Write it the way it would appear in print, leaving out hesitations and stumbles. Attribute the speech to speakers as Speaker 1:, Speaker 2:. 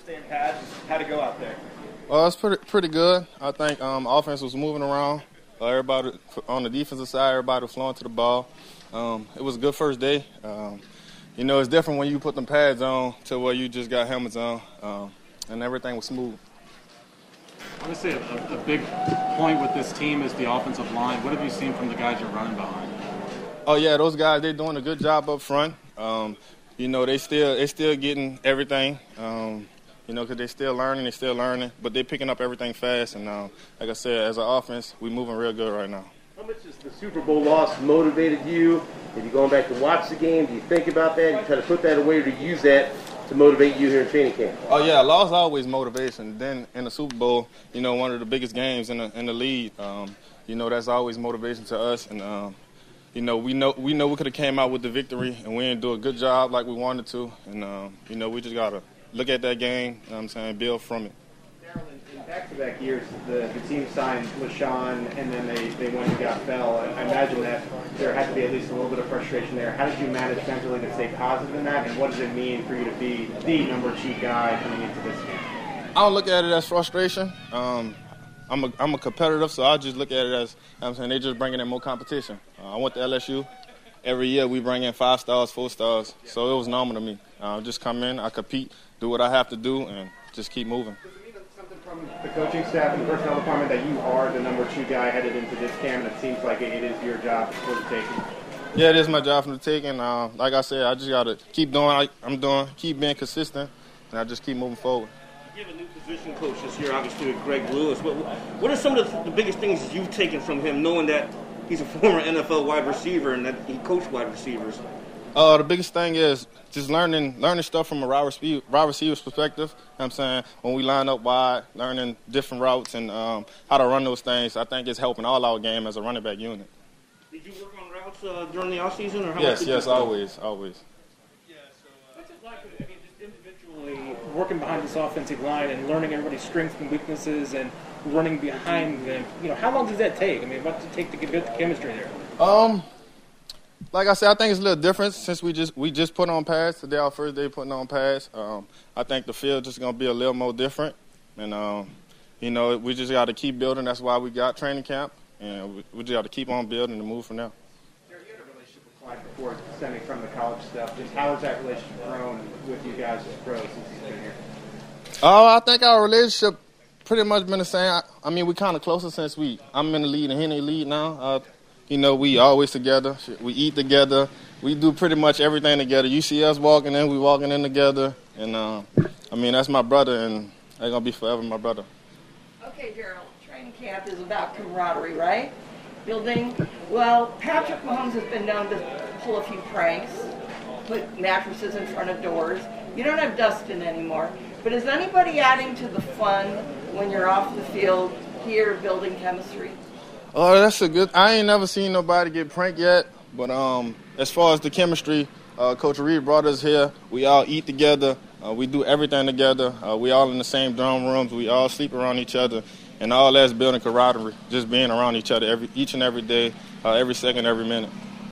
Speaker 1: first day in pads. How'd it go out there?
Speaker 2: Well, it's pretty good. I think offense was moving around. Everybody on the defensive side, everybody was flowing to the ball. It was a good first day. It's different when you put them pads on to where you just got helmets on, and everything was smooth.
Speaker 3: Obviously, a big point with this team is the offensive line. What have you seen from the guys you're running behind?
Speaker 2: Oh yeah, those guys, they're doing a good job up front. They still getting everything. Because they're still learning, but they're picking up everything fast. And like I said, as an offense, we're moving real good right now.
Speaker 4: How much has the Super Bowl loss motivated you? If you're going back to watch the game, do you think about that? You try to put that away, or do you use that to motivate you here in training camp?
Speaker 2: Oh yeah, loss is always motivation. Then in the Super Bowl, one of the biggest games in the league, that's always motivation to us. And we know we could have came out with the victory, and we didn't do a good job like we wanted to. And we just gotta look at that game, build from it.
Speaker 1: Darryl, in back-to-back years, the team signed LaShawn, and then they went and got Bell. I imagine that there had to be at least a little bit of frustration there. How did you manage mentally to stay positive in that, and what does it mean for you to be the number 2 guy coming into this game?
Speaker 2: I don't look at it as frustration. I'm a competitor, so I just look at it as, they just bringing in more competition. I went to LSU. Every year we bring in 5 stars, 4 stars, so it was normal to me. Just come in, I compete, do what I have to do, and just keep moving.
Speaker 1: Does it mean something from the coaching staff and the personnel department that you are the number 2 guy headed into this camp, and it seems like it is your job for the taking?
Speaker 2: Yeah, it is my job for the taking. Like I said, I just got to keep doing like I'm doing, keep being consistent, and I just keep moving forward.
Speaker 5: You have a new position coach this year, obviously, with Greg Lewis. What are some of the biggest things you've taken from him, knowing that he's a former NFL wide receiver and that he coached wide receivers?
Speaker 2: The biggest thing is just learning stuff from a wide receiver's perspective. When we line up wide, learning different routes and how to run those things, I think it's helping all our game as a running back unit.
Speaker 5: Did you work on routes during the offseason? Or how
Speaker 2: Yes, always.
Speaker 6: Yeah, so what's it like, just individually working behind this offensive line and learning everybody's strengths and weaknesses and running behind them? How long does that take? What does it take to get the chemistry there?
Speaker 2: Like I said, I think it's a little different since we just put on pads. Today, our first day putting on pads. I think the field just going to be a little more different. And, we just got to keep building. That's why we got training camp. And we just got to keep on building and move from there.
Speaker 1: You had a relationship with Clyde before stemming from the college stuff. Just how has that relationship grown with you guys as pros since he's been here?
Speaker 2: I think our relationship pretty much been the same. We kind of closer since I'm in the lead and he in the lead now. We always together. We eat together. We do pretty much everything together. You see us walking in, we walking in together. And, that's my brother, and they're going to be forever my brother.
Speaker 7: Okay, Darryl, training camp is about camaraderie, right? Building. Well, Patrick Mahomes has been known to pull a few pranks, put mattresses in front of doors. You don't have Dustin anymore. But is anybody adding to the fun when you're off the field here building chemistry?
Speaker 2: Oh, that's a good. I ain't never seen nobody get pranked yet. But as far as the chemistry, Coach Reed brought us here. We all eat together. We do everything together. We all in the same dorm rooms. We all sleep around each other. And all that's building camaraderie, just being around each other each and every day, every second, every minute.